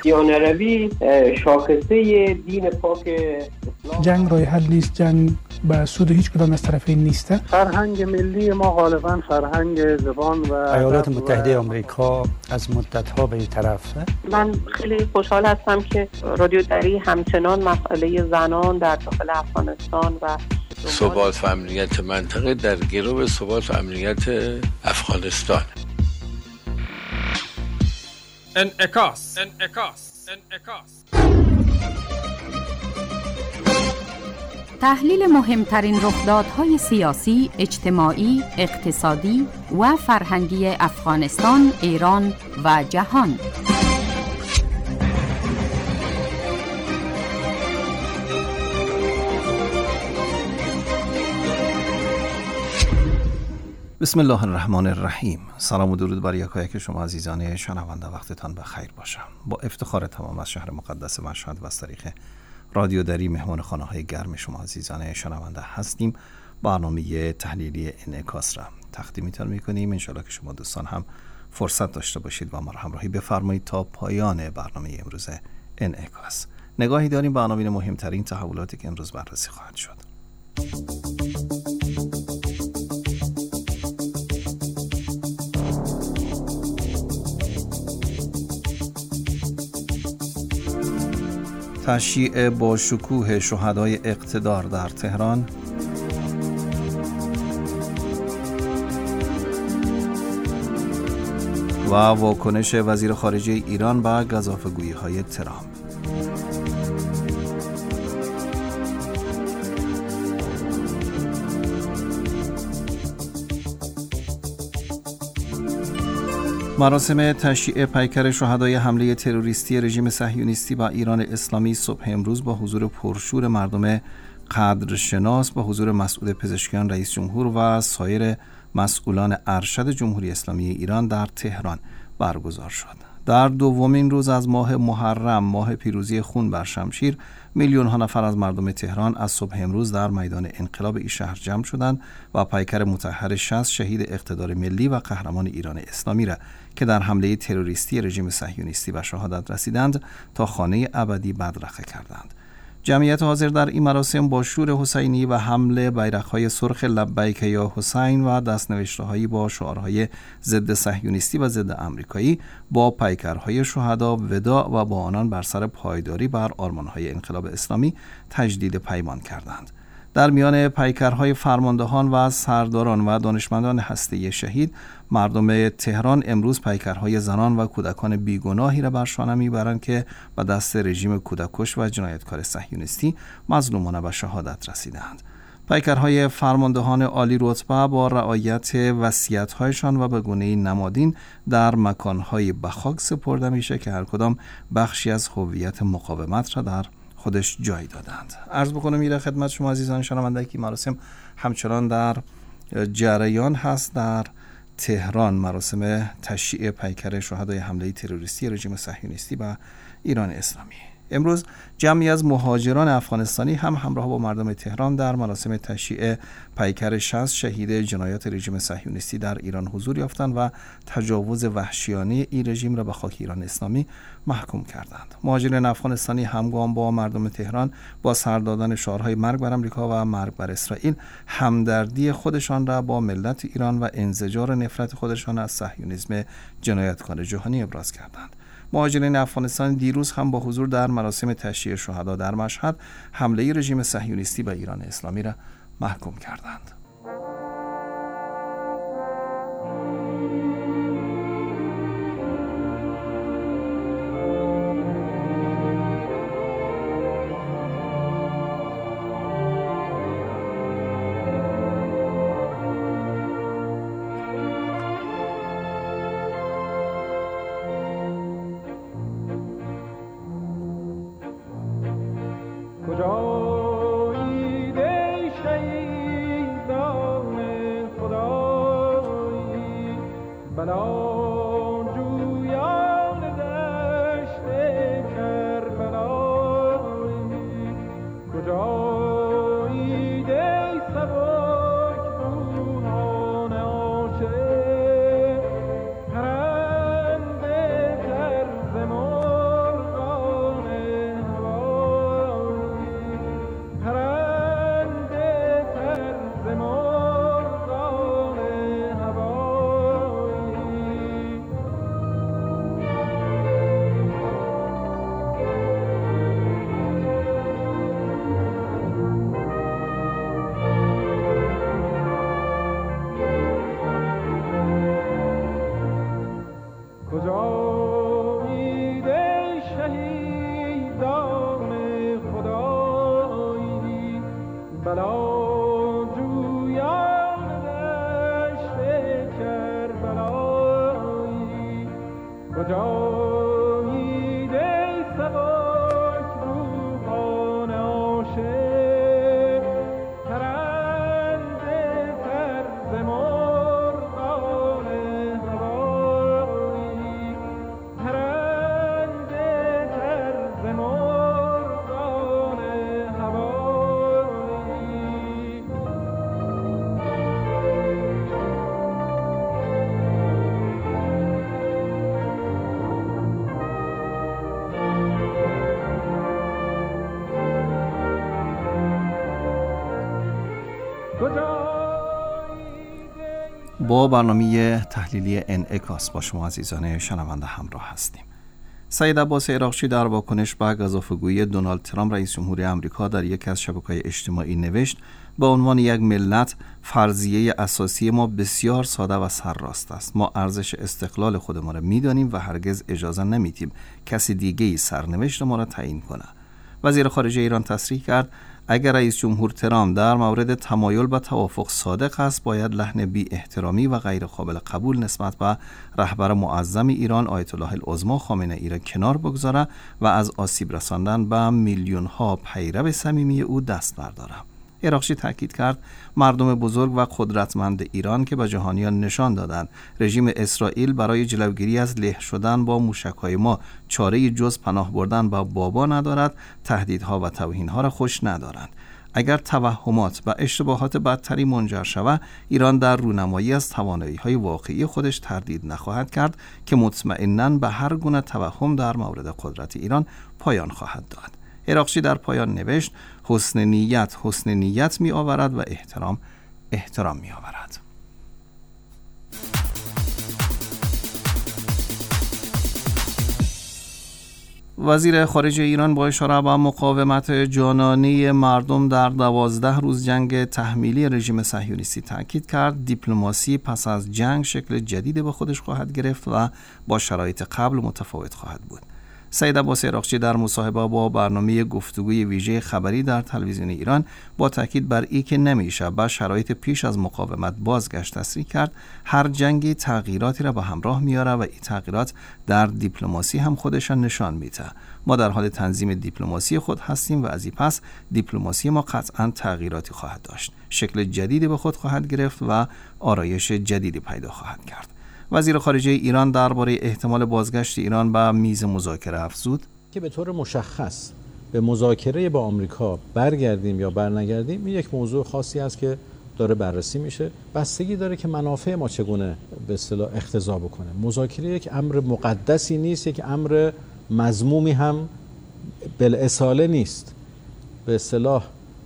وحشیانه روی شاخصه دین پاک اسلام. جنگ راه حل نیست، جنگ به سود هیچ کدام از طرفین نیست. فرهنگ ملی ما غالبا فرهنگ زبان و ایالات متحده آمریکا از مدت‌ها به این طرفه. من خیلی خوشحال هستم که رادیو دری همچنان مسئله زنان در داخل افغانستان و ثبات و امنیت منطقه در گرو ثبات و امنیت افغانستان. انعکاس. تحلیل مهمترین رخدادهای سیاسی، اجتماعی، اقتصادی و فرهنگی افغانستان، ایران و جهان. بسم الله الرحمن الرحیم. سلام و درود بر یکایک شما عزیزان شنونده، وقتتان بخیر باشم. با افتخار تمام از شهر مقدس مشهد و از طریق رادیو دری مهمان خانه‌های گرم شما عزیزان شنونده هستیم. برنامه تحلیلی انعکاس را تقدیمتان می‌کنیم. انشاءالله که شما دوستان هم فرصت داشته باشید و ما را همراهی بفرمایید تا پایان برنامه امروز انعکاس. نگاهی داریم به عناوین مهمترین تحولاتی که امروز بررسی خواهد شد. تشییع با شکوه شهدای اقتدار در تهران، و واکنش وزیر خارجه ایران به گزافه‌گویی‌های ترامپ. مراسم تشییع پیکر شهدای حمله تروریستی رژیم صهیونیستی و ایران اسلامی صبح امروز با حضور پرشور مردم قدرشناس، با حضور مسئول پزشکیان رئیس جمهور و سایر مسئولان ارشد جمهوری اسلامی ایران در تهران برگزار شد. در دومین روز از ماه محرم، ماه پیروزی خون بر شمشیر، میلیون‌ها نفر از مردم تهران از صبح امروز در میدان انقلاب این شهر جمع شدند و پیکر مطهر 60 شهید اقتدار ملی و قهرمان ایران اسلامی را که در حمله تروریستی رژیم صهیونیستی به شهادت رسیدند تا خانه ابدی بدرقه کردند. جمعیت حاضر در این مراسم با شور حسینی و حمل بیرق‌های سرخ لبیک یا حسین و دستنوشته‌هایی با شعارهای ضد صهیونیستی و ضد آمریکایی با پیکرهای شهدا وداع و با آنان بر سر پایداری بر آرمان‌های انقلاب اسلامی تجدید پیمان کردند. در میان پیکرهای فرماندهان و سرداران و دانشمندان هسته‌ای شهید، مردم تهران امروز پیکرهای زنان و کودکان بیگناهی را بر شانه میبرند که به دست رژیم کودککش و جنایتکار صهیونیستی مظلومانه به شهادت رسیدند. پیکرهای فرماندهان عالی رتبه با رعایت وصیت‌هایشان و به گونه‌ای نمادین در مکان‌های به خاک سپرده میشه که هر کدام بخشی از هویت مقاومت را در خودش جای دادند. عرض بکنم میره خدمت شما عزیزان شنونده که مراسم همچنان در جریان هست. در تهران مراسم تشییع پیکر شهدای حمله تروریستی رژیم صهیونیستی و ایران اسلامی. امروز جمعی از مهاجران افغانستانی هم همراه با مردم تهران در مراسم تشییع پیکر 60 شهید جنایات رژیم صهیونیستی در ایران حضور یافتند و تجاوز وحشیانه این رژیم را به خاک ایران اسلامی محکوم کردند. مهاجران افغانستانی همگام با مردم تهران با سر دادن شعارهای مرگ بر آمریکا و مرگ بر اسرائیل همدردی خودشان را با ملت ایران و انزجار نفرت خودشان از صهیونیسم جنایتکار جهانی ابراز کردند. مهاجرین افغانستان دیروز هم با حضور در مراسم تشییع شهدا در مشهد حمله رژیم صهیونیستی به ایران اسلامی را محکوم کردند. با برنامه تحلیلی انعکاس با شما عزیزان شنونده همراه هستیم. سید عباس عراقچی در واکنش به گزافه‌گویی دونالد ترامپ رئیس جمهور آمریکا در یکی از شبکه‌های اجتماعی نوشت: به عنوان یک ملت فرضیه اساسی ما بسیار ساده و سرراست است. ما ارزش استقلال خودمان را می‌دانیم و هرگز اجازه نمی‌دیم کسی دیگه‌ای سرنوشت ما را تعیین کنه. وزیر خارجه ایران تصریح کرد اگر رئیس جمهور ترامپ در مورد تمایل به توافق صادق است، باید لحن بی احترامی و غیر قابل قبول نسبت به رهبر معظم ایران آیت الله العظمی خامنه‌ای را کنار بگذاره و از آسیب رساندن به میلیون‌ها پیرو صمیمی او دست برداره. عراقچی تاکید کرد مردم بزرگ و قدرتمند ایران که به جهانیان نشان دادند رژیم اسرائیل برای جلوگیری از له شدن با موشک‌های ما چاره‌ای جز پناه بردن به بابا ندارد، تهدیدها و توهین‌ها را خوش ندارند. اگر توهمات و اشتباهات بدتری منجر شود، ایران در رونمایی از توانایی‌های واقعی خودش تردید نخواهد کرد که مطمئناً به هر گونه توهم در مورد قدرت ایران پایان خواهد داد. عراقچی در پایان نوشت حسن نیت می آورد و احترام می آورد. وزیر خارجه ایران با اشاره به مقاومت جانانه مردم در 12 روز جنگ تحمیلی رژیم صهیونیستی تاکید کرد دیپلماسی پس از جنگ شکل جدیدی به خودش خواهد گرفت و با شرایط قبل متفاوت خواهد بود. سید عباس عراقچی در مصاحبه با برنامه گفتگوی ویژه خبری در تلویزیون ایران با تاکید بر اینکه نمیشه به شرایط پیش از مقاومت بازگشت تصریح کرد هر جنگی تغییراتی را به همراه میاره و این تغییرات در دیپلماسی هم خودشان نشان میده. ما در حال تنظیم دیپلماسی خود هستیم و از این پس دیپلماسی ما قطعا تغییراتی خواهد داشت، شکل جدیدی به خود خواهد گرفت و آرایش جدیدی پیدا خواهد کرد. وزیر خارجه ایران درباره احتمال بازگشت ایران به میز مذاکره افزود که به طور مشخص به مذاکره با آمریکا برگردیم یا برنگردیم، این یک موضوع خاصی است که داره بررسی میشه. بستگی داره که منافع ما چگونه به اصطلاح اقتضا بکنه. مذاکره یک امر مقدسی نیست، یک امر مذمومی هم بالاصاله نیست. به اصطلاح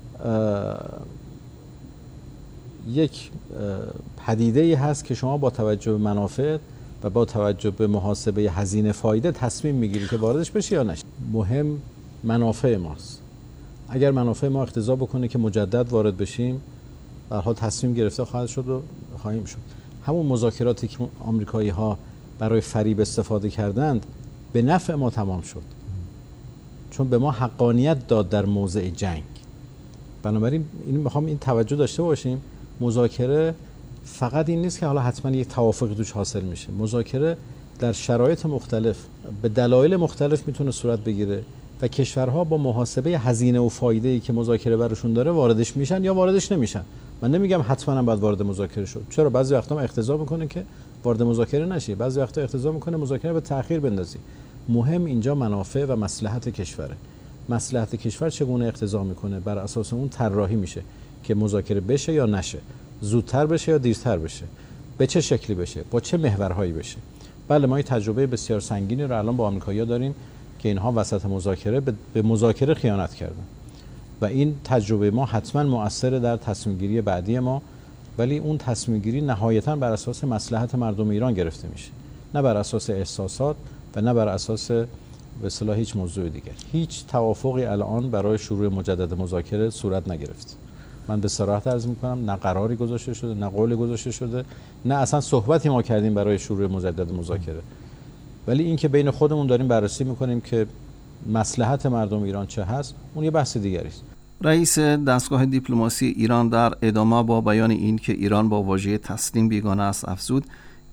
یک پدیده‌ای هست که شما با توجه به منافع و با توجه به محاسبه هزینه فایده تصمیم میگیری که واردش بشی یا نشی. مهم منافع ماست. اگر منافع ما اقتضا بکنه که مجدد وارد بشیم، به هر حال تصمیم گرفته خواهد شد و خواهیم شد. همون مذاکراتی که آمریکایی‌ها برای فریب استفاده کردند به نفع ما تمام شد، چون به ما حقانیت داد در موضع جنگ. بنابراین میخوام این توجه داشته باشیم، مذاکره فقط این نیست که حالا حتما یک توافقی توش حاصل میشه. مذاکره در شرایط مختلف به دلایل مختلف میتونه صورت بگیره و کشورها با محاسبه هزینه و فایده‌ای که مذاکره براشون داره واردش میشن یا واردش نمیشن. من نمیگم حتما باید وارد مذاکره شد. چرا؟ بعضی وقتا اقتضا میکنه که وارد مذاکره نشی، بعضی وقتا اقتضا میکنه مذاکره به تأخیر بندازی. مهم اینجا منافع و مصلحت کشوره. مصلحت کشور چگونه اقتضا میکنه، بر اساس اون طراحی میشه که مذاکره بشه یا نشه، زودتر بشه یا دیرتر بشه، به چه شکلی بشه، با چه محورهایی بشه. بله، ما این تجربه بسیار سنگینی رو الان با آمریکایی‌ها داریم که اینها وسط مذاکره به مذاکره خیانت کردن و این تجربه ما حتما مؤثر در تصمیم گیری بعدی ما، ولی اون تصمیم گیری نهایتاً بر اساس مصلحت مردم ایران گرفته میشه، نه بر اساس احساسات و نه بر اساس به اصطلاح هیچ موضوع دیگر. هیچ توافقی الان برای شروع مجدد مذاکره صورت نگرفت. من به صراحت عرض میکنم نه قراری گذاشته شده، نه قولی گذاشته شده، نه اصلا صحبتی ما کردیم برای شروع مجدد مذاکره. ولی این که بین خودمون داریم بررسی میکنیم که مصلحت مردم ایران چه هست، اون یه بحث دیگری است. رئیس دستگاه دیپلماسی ایران در ادامه با بیان این که ایران با واژه تسلیم بیگانه است افزود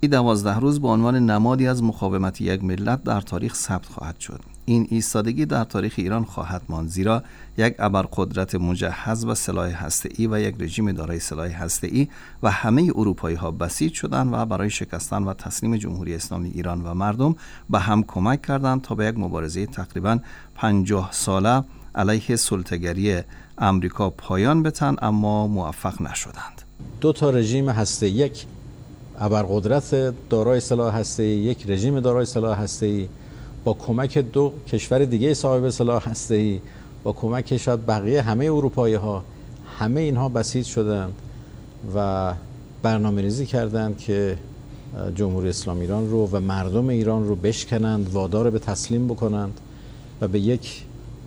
این 12 روز به عنوان نمادی از مقاومت یک ملت در تاریخ ثبت خواهد شد. این ایستادگی در تاریخ ایران خواهد ماند، زیرا یک ابرقدرت مجهز و سلاح هسته‌ای و یک رژیم دارای سلاح هسته‌ای و همه اروپایی‌ها بسیج شدند و برای شکستن و تسلیم جمهوری اسلامی ایران و مردم به هم کمک کردند تا به یک مبارزه تقریباً 50 ساله علیه سلطه‌گری امریکا پایان بتن، اما موفق نشدند. دو تا رژیم هسته‌ای، یک ابرقدرت دارای سلاح هسته‌ای، یک رژیم دارای سلاح هسته‌ای، با کمک دو کشور دیگه صاحب سلاح هسته‌ای، با کمک شاید بقیه همه اروپایی‌ها، همه اینها بسیج شدند و برنامه‌ریزی کردند که جمهوری اسلامی ایران رو و مردم ایران رو بشکنند، وادار به تسلیم بکنند و به یک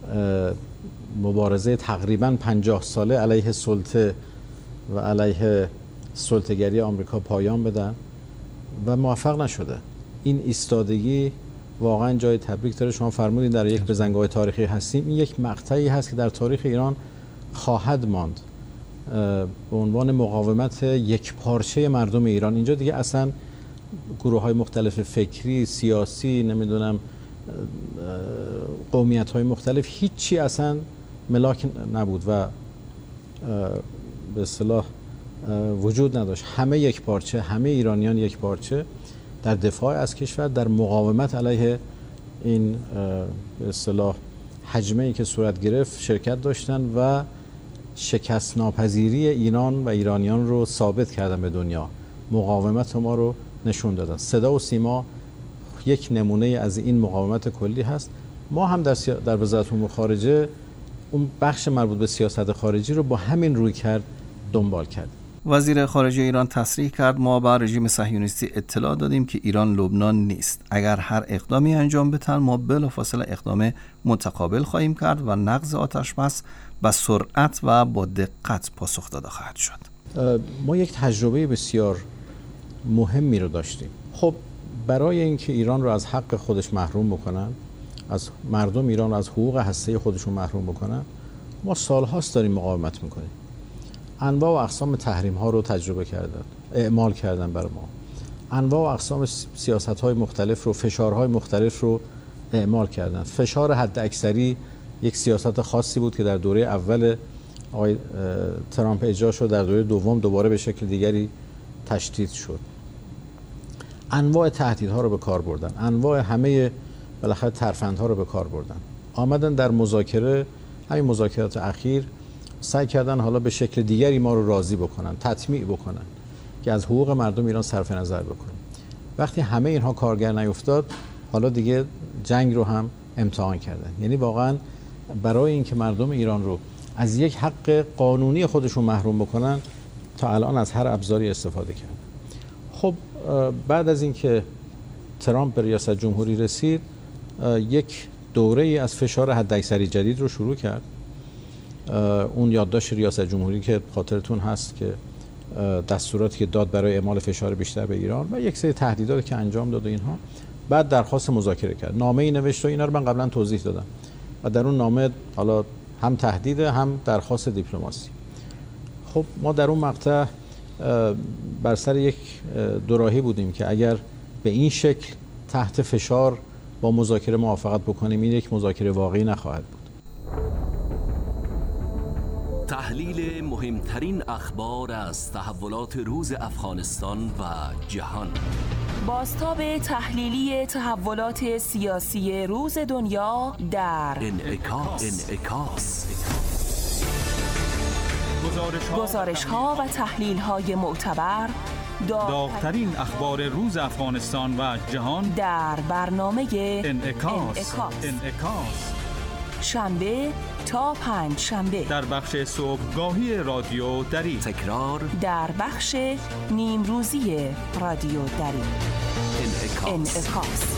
مبارزه تقریباً 50 ساله علیه سلطه و علیه سلطه‌گری آمریکا پایان بدن و موفق نشده. این ایستادگی واقعا جای تبریک داره. شما فرمودید در یک بزنگاه تاریخی هستیم. این یک مقطعی هست که در تاریخ ایران خواهد ماند به عنوان مقاومت یک پارچه مردم ایران. اینجا دیگه اصلا گروه‌های مختلف فکری، سیاسی، نمیدونم قومیت‌های مختلف، هیچی اصلا ملاک نبود و به اصطلاح وجود نداشت. همه یک پارچه، همه ایرانیان یک پارچه در دفاع از کشور، در مقاومت علیه این به اصطلاح هجمه‌ای که صورت گرفت شرکت داشتن و شکست ناپذیری ایران و ایرانیان رو ثابت کردن به دنیا. مقاومت ما رو نشون دادن. صدا و سیما یک نمونه از این مقاومت کلی هست. ما هم در وزارت امور خارجه اون بخش مربوط به سیاست خارجی رو با همین رویکرد دنبال کرد. وزیر خارجه ایران تصریح کرد ما به رژیم صهیونیستی اطلاع دادیم که ایران لبنان نیست. اگر هر اقدامی انجام بدهند ما بلافاصله اقدام متقابل خواهیم کرد و نقض آتشبس به سرعت و با دقت پاسخ داده خواهد شد. ما یک تجربه بسیار مهمی رو داشتیم. خب برای اینکه ایران رو از حق خودش محروم بکنن، از مردم ایران رو از حقوق هسته خودشون محروم بکنن، ما سالهاست داریم مقاومت میکنیم. انواع و اقسام تحریم ها رو تجربه کردن، اعمال کردن بر ما. انواع و اقسام سیاست های مختلف رو، فشارهای مختلف رو اعمال کردن. فشار حد اکثری یک سیاست خاصی بود که در دوره اول آقای ترامپ اجرا شد، در دوره دوم دوباره به شکل دیگری تشدید شد. انواع تهدیدها رو به کار بردن، انواع همه بالاخره ترفندها رو به کار بردن. آمدن در مذاکره، همین مذاکرات اخیر سعی کردن حالا به شکل دیگری ما رو راضی بکنن، تطمیع بکنن که از حقوق مردم ایران صرف نظر بکنن. وقتی همه اینها کارگر نیفتاد، حالا دیگه جنگ رو هم امتحان کردن. یعنی واقعا برای اینکه مردم ایران رو از یک حق قانونی خودشون محروم بکنن تا الان از هر ابزاری استفاده کردن. خب بعد از اینکه ترامپ به ریاست جمهوری رسید، یک دوره‌ای از فشار حداکثری جدید رو شروع کرد. اون یادداشت ریاست جمهوری که خاطرتون هست که دستوراتی که داد برای اعمال فشار بیشتر به ایران و یک سری تهدیداتی که انجام داد و اینها، بعد درخواست مذاکره کرد، نامه‌ای نوشت و اینا رو من قبلا توضیح دادم و در اون نامه حالا هم تهدید هم درخواست دیپلماسی. خب ما در اون مقطع بر سر یک دوراهی بودیم که اگر به این شکل تحت فشار با مذاکره موافقت بکنیم، این یک مذاکره واقعی نخواهد بود. تحلیل مهمترین اخبار از تحولات روز افغانستان و جهان. بازتاب تحلیلی تحولات سیاسی روز دنیا در انعکاس. گزارش‌ها و تحلیل‌های معتبر، داغ‌ترین اخبار روز افغانستان و جهان در برنامه انعکاس. شنبه تا پنج شنبه در بخش صبحگاهی رادیو دری، تکرار در بخش نیمروزی رادیو دری. انعکاس.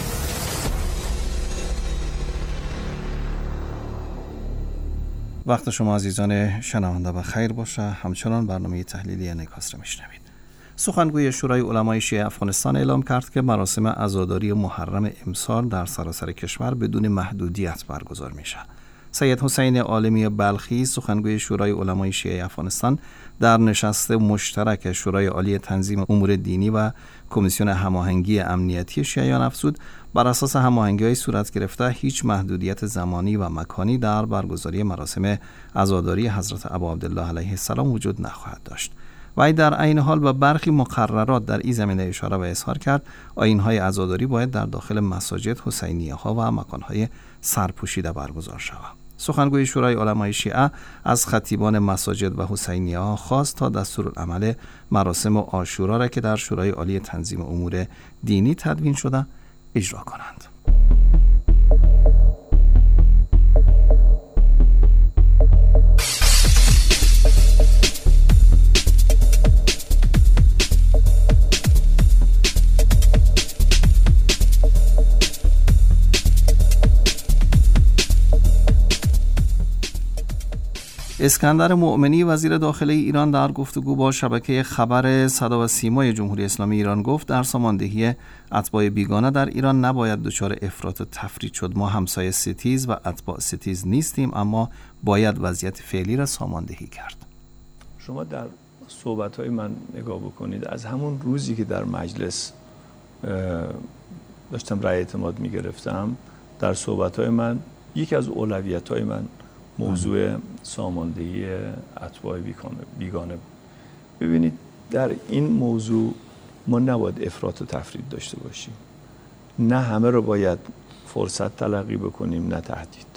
وقت شما عزیزان شنونده بخیر باشه. همچنان برنامه تحلیلی انعکاس را میشنوید. سخنگوی شورای علمای شیعه افغانستان اعلام کرد که مراسم عزاداری محرم امسال در سراسر کشور بدون محدودیت برگزار میشه. سید حسین عالمی بلخی، سخنگوی شورای علمای شیعه افغانستان، در نشست مشترک شورای عالی تنظیم امور دینی و کمیسیون هماهنگی امنیتی شیعیان افزود بر اساس هماهنگی‌های صورت گرفته هیچ محدودیت زمانی و مکانی در برگزاری مراسم عزاداری حضرت ابا عبدالله علیه السلام وجود نخواهد داشت. و در عین حال به برخی مقررات در این زمینه اشاره و اظهار کرد آیین‌های عزاداری باید در داخل مساجد، حسینیه‌ها و مکان‌های سرپوشیده برگزار شود. سخنگوی شورای علمای شیعه از خطیبان مساجد و حسینیه‌ها خواست تا دستورالعمل مراسم عاشورا را که در شورای عالی تنظیم امور دینی تدوین شده اجرا کنند. اسکندر مؤمنی وزیر داخلی ایران در گفتگو با شبکه خبر صدا و سیمای جمهوری اسلامی ایران گفت در ساماندهی اتباع بیگانه در ایران نباید دچار افراط و تفرید شد. ما همسایه ستیز و اتباع ستیز نیستیم، اما باید وضعیت فعلی را ساماندهی کرد. شما در صحبت‌های من نگاه بکنید، از همون روزی که در مجلس داشتم رأی اعتماد می‌گرفتم، در صحبت‌های من یکی از اولویت‌های من موضوع ساماندهی اتباع بیگانه. ببینید در این موضوع ما نباید افراط و تفرید داشته باشیم. نه همه رو باید فرصت تلقی بکنیم، نه تهدید.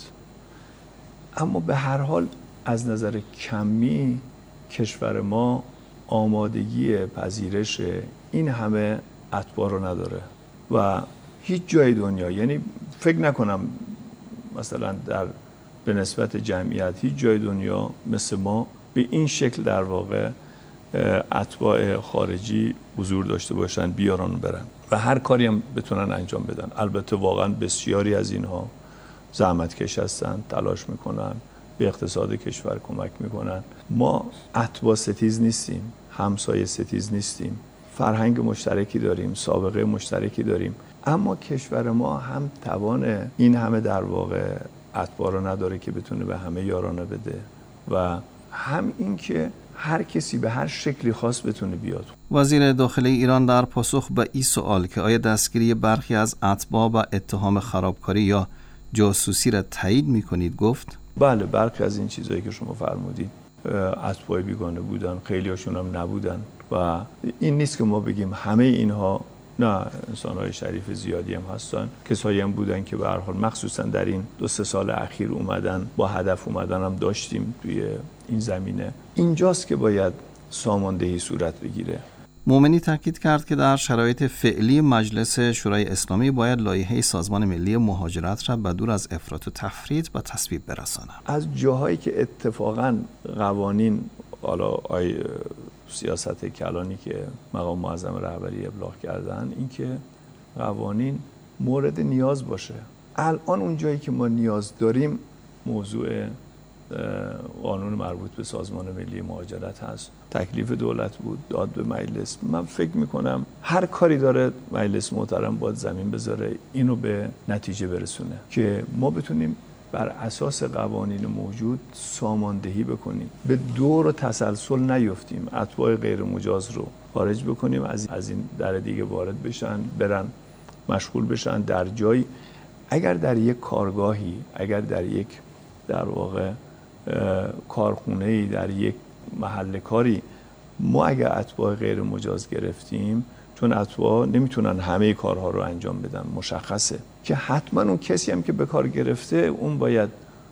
اما به هر حال از نظر کمی کشور ما آمادگی پذیرش این همه اتباع رو نداره و هیچ جای دنیا، یعنی فکر نکنم مثلا به نسبت جمعیت هیچ جای دنیا مثل ما به این شکل در واقع اتباع خارجی حضور داشته باشن، بیارن و برن و هر کاری هم بتونن انجام بدن. البته واقعا بسیاری از اینها زحمتکش هستن، تلاش میکنن، به اقتصاد کشور کمک میکنن. ما اتباع ستیز نیستیم، همسایه ستیز نیستیم، فرهنگ مشترکی داریم، سابقه مشترکی داریم، اما کشور ما هم توان این همه در واقع اتباع رو نداره که بتونه به همه یارانه بده و هم این که هر کسی به هر شکلی خاص بتونه بیاد. وزیر داخلی ایران در پاسخ به این سوال که آیا دستگیری برخی از اتباع و اتهام خرابکاری یا جاسوسی را تایید می‌کنید گفت بله، برخی از این چیزایی که شما فرمودید اتباع بیگانه بودن، خیلی هاشون هم نبودن و این نیست که ما بگیم همه اینها، نه، انسان‌های شریف زیادی هم هستن، کسایی هم بودن که به هر حال مخصوصا در این 2-3 سال اخیر اومدن، با هدف اومدن هم داشتیم توی این زمینه. اینجاست که باید ساماندهی صورت بگیره. مومنی تاکید کرد که در شرایط فعلی مجلس شورای اسلامی باید لایحه سازمان ملی مهاجرت را به دور از افراط و تفرید به تصویب برساند. از جاهایی که اتفاقاً قوانین، حالا سیاست کلانی که مقام معظم رهبری ابلاغ کردن، این که قوانین مورد نیاز باشه. الان اون جایی که ما نیاز داریم موضوع قانون مربوط به سازمان ملی مهاجرت هست. تکلیف دولت بود، داد به مجلس. من فکر میکنم هر کاری داره مجلس محترم باید زمین بذاره اینو به نتیجه برسونه که ما بتونیم بر اساس قوانین موجود ساماندهی بکنیم، به دور و تسلسل نیفتیم، اتباع غیر مجاز رو خارج بکنیم، از این در دیگه وارد بشن، برن مشغول بشن در جایی. اگر در یک کارگاهی، اگر در یک در واقع کارخونه‌ای، در یک محل کاری ما اگر اتباع غیر مجاز گرفتیم، چون اتباع نمیتونن همه کارها رو انجام بدن، مشخصه که حتما اون کسی هم که به کار گرفته اون باید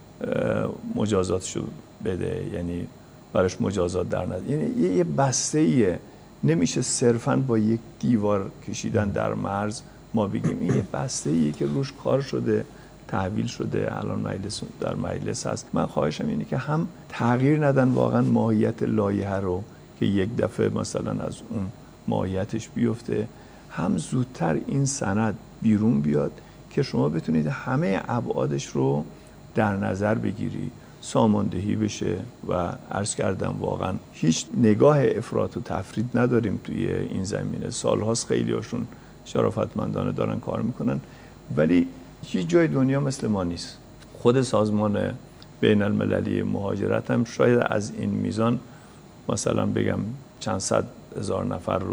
مجازاتشو بده، یعنی براش مجازات در نظر. یعنی یه بسته‌ایه، نمیشه صرفاً با یک دیوار کشیدن در مرز ما بگیم این یه بسته‌ایه که روش کار شده، تحویل شده، الان در مجلس هست. من خواهشم اینه که هم تغییر ندن واقعا ماهیت لایحه رو که یک دفعه مثلا از اون ماهیتش بیفته، هم زودتر این سند بیرون بیاد که شما بتونید همه ابعادش رو در نظر بگیری، ساماندهی بشه و عرض کردم واقعا هیچ نگاه افراط و تفرید نداریم توی این زمینه. سالهاست خیلی هاشون شرافتمندانه دارن کار میکنن، ولی هیچ جای دنیا مثل ما نیست. خود سازمان بین المللی مهاجرت هم شاید از این میزان مثلا بگم چند صد هزار نفر رو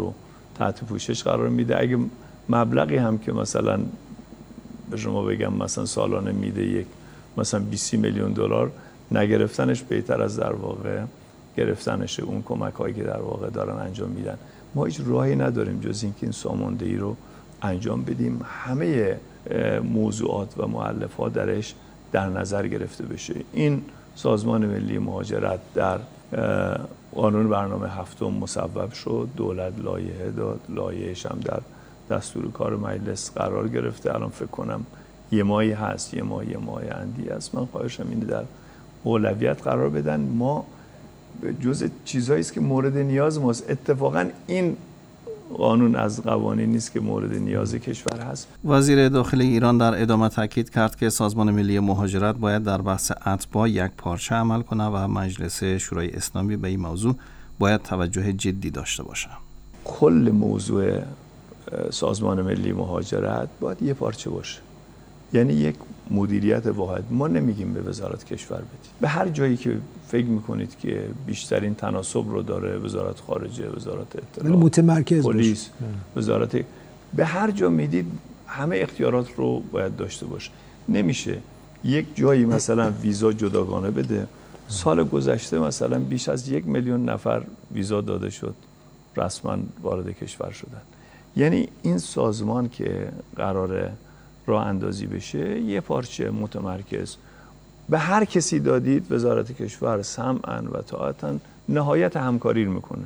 تحت پوشش قرار میده. اگه مبلغی هم که مثلا به شما بگم مثلا سالانه میده یک مثلا 20 میلیون دلار، نگرفتنش بهتر از در واقع گرفتنش. اون کمک هایی که در واقع دارن انجام میدن، ما هیچ راهی نداریم جز اینکه این ساماندهی رو انجام بدیم، همه موضوعات و مؤلفات درش در نظر گرفته بشه. این سازمان ملی مهاجرت در قانون برنامه هفتم مصوب شد، دولت لایحه داد، لایحه‌اش هم در دستور کار مجلس قرار گرفته. الان فکر کنم یه ماهی هست، یه ماه اندی است. من خواهشم اینه در اولویت قرار بدن. ما جز چیزهایی است که مورد نیاز ماست. اتفاقا این قانون از قوانین نیست که مورد نیاز کشور هست. وزیر داخلی ایران در ادامه تاکید کرد که سازمان ملی مهاجرت باید در بحث اتباع یک پارچه عمل کنه و مجلس شورای اسلامی به این موضوع باید توجه جدی داشته باشه. کل موضوع سازمان ملی مهاجرت باید یه پارچه باشه، یعنی یک مدیریت واحد. ما نمیگیم به وزارت کشور بدید، به هر جایی که فکر میکنید که بیشترین تناسب رو داره، وزارت خارجه، وزارت اطلاعات، متمرکز پلیس، وزارت، به هر جا میدید همه اختیارات رو باید داشته باشه. نمیشه یک جایی مثلا ویزا جداگانه بده. سال گذشته مثلا بیش از 1 میلیون نفر ویزا داده شد، رسما وارد کشور شدن. یعنی این سازمان که قراره راه اندازی بشه، یه پارچه متمرکز به هر کسی دادید، وزارت کشور سمعاً و طاعتاً نهایت همکاری میکنه.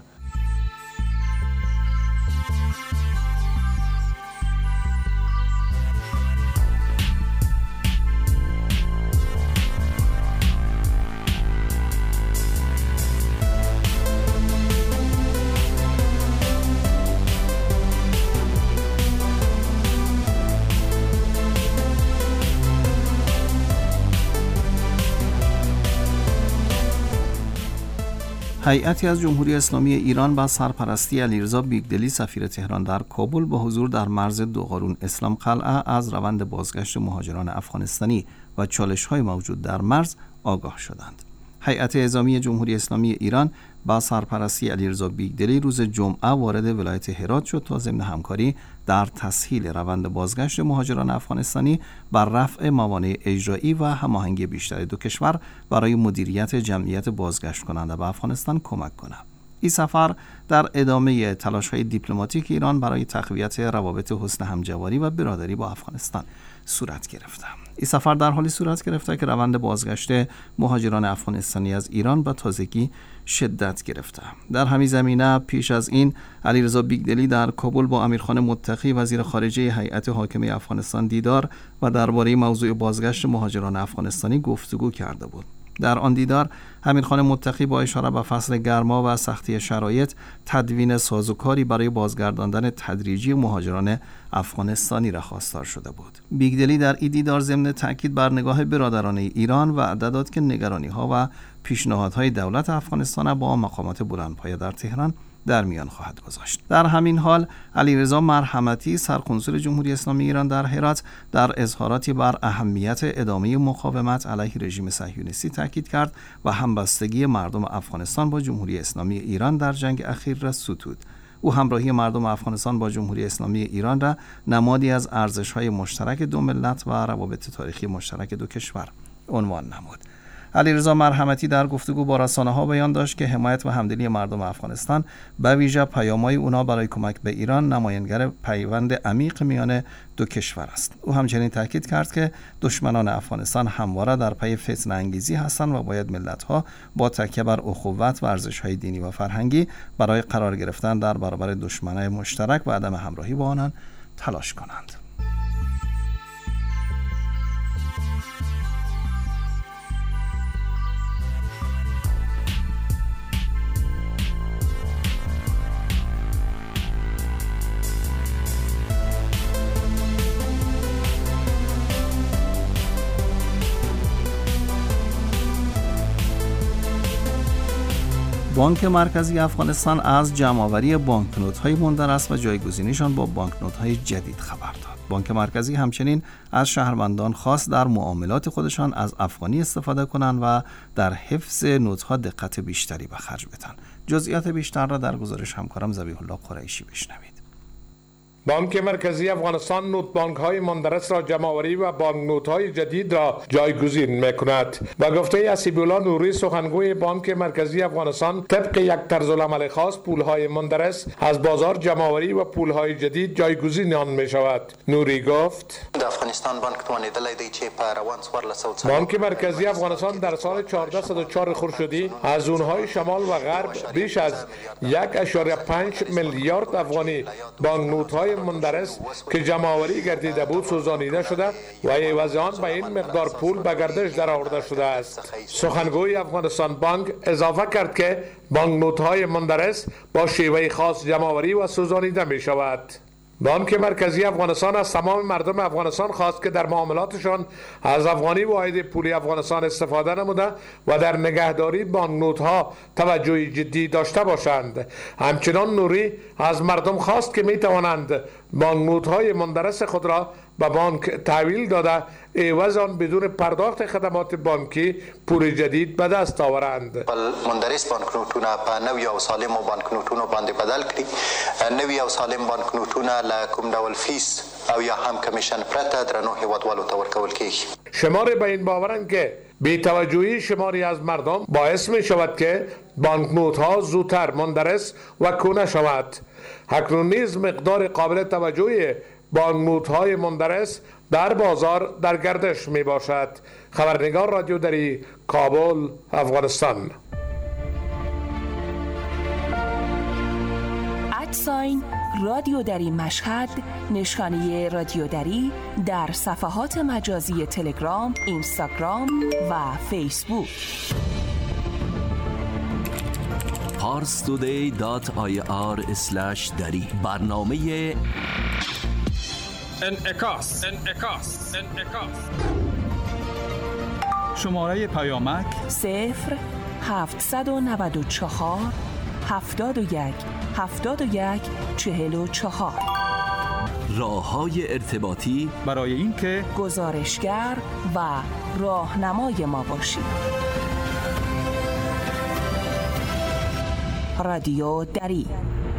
هیئتی از جمهوری اسلامی ایران با سرپرستی علیرضا بیگدلی سفیر تهران در کابل با حضور در مرز دوقارون اسلام قلعه از روند بازگشت مهاجران افغانستانی و چالش‌های موجود در مرز آگاه شدند. هیئت اعزامی جمهوری اسلامی ایران با سرپرستی علیرضا بیگدلی روز جمعه وارد ولایت هرات شد تا ضمن همکاری در تسهیل روند بازگشت مهاجران افغانستانی بر رفع موانع اجرایی و هماهنگی بیشتر دو کشور برای مدیریت جمعیت بازگشت کننده به افغانستان کمک کند. این سفر در ادامه تلاش‌های دیپلماتیک ایران برای تقویت روابط حسن همجواری و برادری با افغانستان صورت گرفته. این سفر در حالی صورت گرفته که روند بازگشت مهاجران افغانستانی از ایران به تازگی شدت گرفته. در همین زمینه پیش از این علیرضا بیگدلی در کابل با امیرخان متقی وزیر خارجه هیئت حاکمه افغانستان دیدار و درباره موضوع بازگشت مهاجران افغانستانی گفتگو کرده بود. در آن دیدار امیرخان متقی با اشاره به فصل گرما و سختی شرایط تدوین سازوکاری برای بازگرداندن تدریجی مهاجران افغانستانی را خواستار شده بود. بیگدلی در این دیدار ضمن تاکید بر نگاه برادران ایران وعده داد که نگرانی‌ها و پیشنهادهای دولت افغانستان با مقامات بلندپایه در تهران در میان خواهد گذاشت. در همین حال علیرضا مرحمتی سرکنسول جمهوری اسلامی ایران در هرات در اظهاراتی بر اهمیت ادامه مقاومت علیه رژیم صهیونیستی تاکید کرد و همبستگی مردم افغانستان با جمهوری اسلامی ایران در جنگ اخیر را ستود. او همراهی مردم افغانستان با جمهوری اسلامی ایران را نمادی از ارزش‌های مشترک دو ملت و روابط تاریخی مشترک دو کشور عنوان نمود. علیرضا مرحمتی در گفتگو با رسانه‌ها بیان داشت که حمایت و همدلی مردم افغانستان به ویژه پیام‌های اونا برای کمک به ایران نمایانگر پیوند عمیق میان دو کشور است. او همچنین تاکید کرد که دشمنان افغانستان همواره در پی فتنه انگیزی هستند و باید ملت‌ها با تکیه بر اخوت و ارزش‌های دینی و فرهنگی برای قرار گرفتن در برابر دشمنان مشترک و عدم همراهی با آنان تلاش کنند. بانک مرکزی افغانستان از جمع‌آوری بانکنوت‌های مندرس و جایگزینیشان با بانکنوت‌های جدید خبر داد. بانک مرکزی همچنین از شهروندان خواست در معاملات خودشان از افغانی استفاده کنند و در حفظ نوت‌ها دقت بیشتری به خرج بدهند. جزئیات بیشتر را در گزارش همکارم ذبیح الله قریشی بشنوید. بانک مرکزی افغانستان نوتبانک‌های مندرس را جمع‌آوری و بانکنوت‌های جدید را جایگزین می‌کند. با گفته حسیب‌الله نوری سخنگوی بانک مرکزی افغانستان، طبق یک طرزالعمل خاص پول‌های مندرس از بازار جمع‌آوری و پول‌های جدید جایگزین آن می‌شود. نوری گفت: بانک مرکزی افغانستان در سال 1404 خورشیدی از اونهای شمال و غرب بیش از 1.5 میلیارد افغانی بانکنوت‌های مندرس که جمع‌آوری گردیده بود سوزانیده شده و عوض آن به این مقدار پول به گردش درآورده شده است. سخنگوی افغانستان بانک اضافه کرد که بانکنوت‌های مندرس با شیوه خاص جمع‌آوری و سوزانیده می شود. بانک مرکزی افغانستان از تمام مردم افغانستان خواست که در معاملاتشان از افغانی واحد پولی افغانستان استفاده نموده و در نگهداری بانکنوت‌ها توجه جدی داشته باشند. همچنان نوری از مردم خواست که می توانند بانکنوت‌های مندرس خود را به بانک تحویل داده عوض آن بدون پرداخت خدمات بانکی پول جدید به دست آورند. مندرس بانکنوتونه په نوي او سالمو بانکنوتونو باندې بدل کړي. نوي او سالم بانکنوتونه له کوم ډول فیس او یا هم کمیشن پرته درنو هیوادوالو ته ورکول کیږي. شمار به این باورند که بی‌توجهی شماری از مردم باعث می شود که بانکنوت‌ها زودتر مندرس و کهنه شود. اکنون نیز مقدار قابل توجهی بانکنوت‌های مندرس در بازار در گردش می باشد. خبرنگار رادیو دری، کابل، افغانستان. ادساین رادیو دری مشهد، نشانه رادیو دری در صفحات مجازی تلگرام، اینستاگرام و فیسبوک. parstoday.ir/dari برنامه انعکاس. شماره پیامک 0794 71 71 44. راه‌های ارتباطی برای اینکه گزارشگر و راهنمای ما باشید. رادیو دری.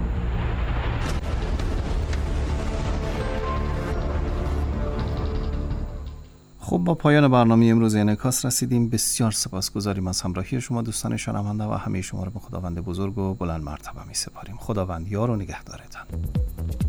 خب با پایان برنامه امروز انعکاس رسیدیم. بسیار سپاسگزاریم از همراهی شما دوستان شنونده و همه شما رو به خداوند بزرگ و بلند مرتبه می سپاریم. خداوند یار و نگهدارتان.